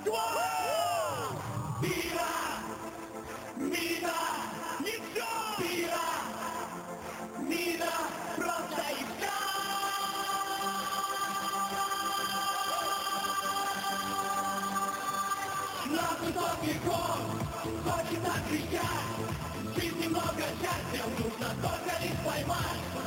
Пиво! Мида! Ничего! Пиво! Мида! Просто и все! На высокий гор хочется кричать. Жить немного счастья, нужно только лишь поймать.